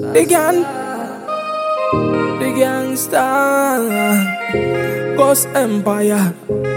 The gangsta, Ghost Empire.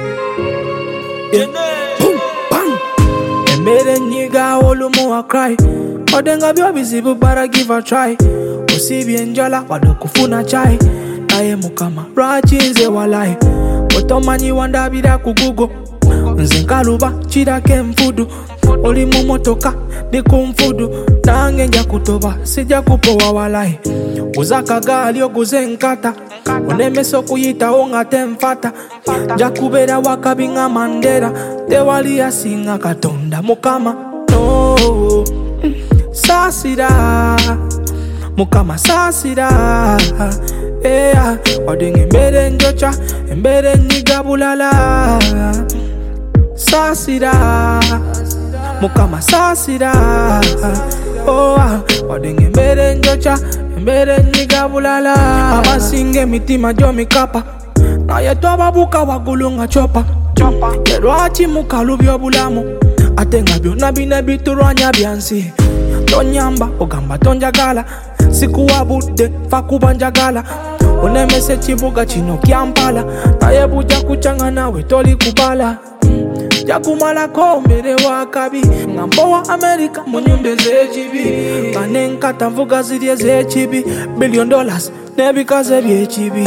Yeah. Boom, bang. And made a nigga all more cry. But then I be busy, but give a try. Usibi enjola, wadokufuna chai. Naye mukama, rachinze walai. Otomani wanda bida kugugo. Nzinkaluba, chida kemfudu. Oli mumotoka, di kumfudu. Nange nja kutoba, sija kupowa walai. Uzaka gali oguze nkata. Onemeso kuyita onga temfata. Jakubera wakabinga mandera. Tewali ya singa katonda mukama. No, sasira mukama sasira. Yeah, odingi mbere njocha, mbere nigabulala. Sasira mukama sasira. Oh, odingi mbere njocha, mbere nigabulala. Abasinge mitima jo mikapa. Na yetu ababuka wagulunga chopa. Yerwachi mukalubyo bulamu. Atenga byona bine biturwanya byansi. Tonyamba ogamba tonjagala. Sikuwa budde fakuba njagala. Onemese chibuga chino kyampala. Naye buja kuchanga nawe toli kubala. Jakumala kombere wakabi. Ngambo wa Amerika munyumbe zechibi. Kanenkata mvuga zirye zechibi. $1 billion nebikaze byechibi.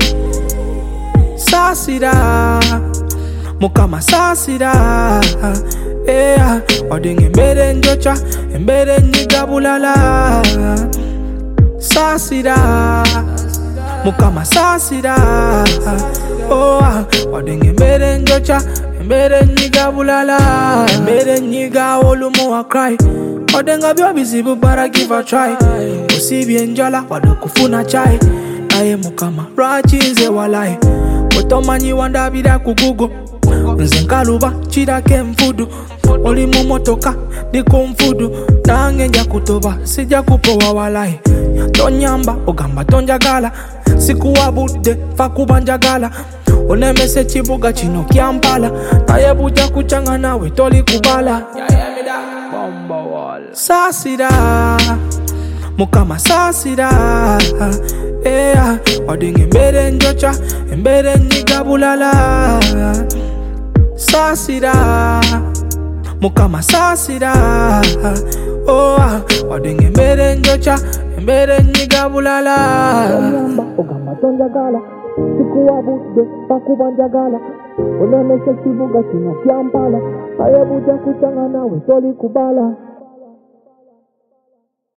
Sasira mukama sasira. Yeah, odingi mbere njocha, mbere nigabulala. Sasira mukama sasira. Oh, odingi mbere njocha, mbere nigabulala. Mbere niga olumu wa cry. Odenga byo bizibu bara give a try. Usibi enjola wadokufuna chai. Naye mukama rachinze walai. Otomani wanda bida kugugo. Nzinkaluba chida kemfudu. Oli mumotoka di kumfudu. Nange nja kutoba sija kupowa walai. Tonyamba ogamba tonjagala. Sikuwa budde fakuba njagala. Onemese chibuga chino kyampala. Naye buja kuchanga nawe toli kubala. Sasira mukama sasira. Yeah, odingi mbere njocha, mbere nigabulala. Sasira mukama sasira. Oh, odingi mbere njocha, mbere nigabulala. Ogamba tonjagala. Sikuwa budde fakuba njagala. Onemese chibuga chino kyampala. Aye buja kuchanga nawe toli kubala.